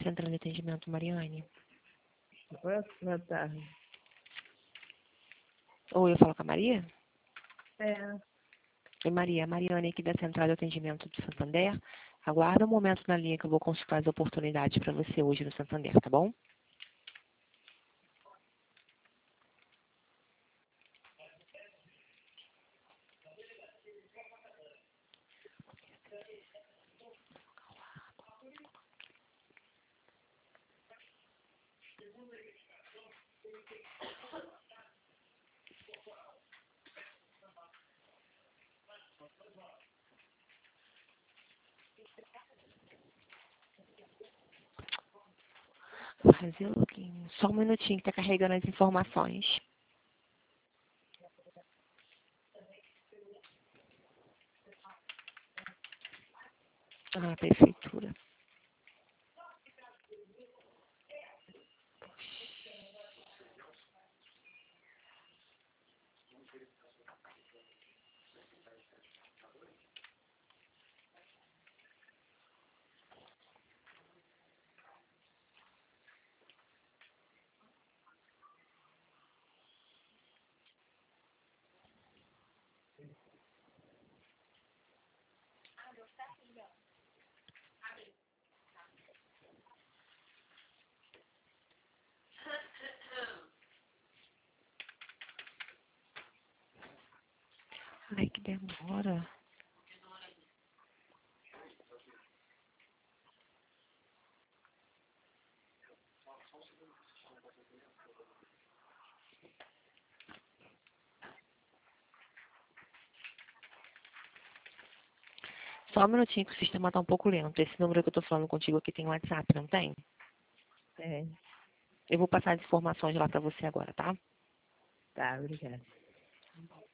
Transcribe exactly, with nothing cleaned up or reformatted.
Central de Atendimento, Mariane. Boa, boa tarde. Ou eu falo com a Maria? É, Oi, Maria. Mariane aqui da Central de Atendimento do Santander. Aguarda um momento na linha que eu vou consultar as oportunidades para você hoje no Santander, tá bom? Vou fazer o login. Só um minutinho que tá carregando as informações. Ah, prefeitura. Ai, que demora. Só um minutinho que o sistema tá um pouco lento. Esse número que eu tô falando contigo aqui tem WhatsApp, não tem? é. Eu vou passar as informações lá para você agora, tá? Tá, obrigada.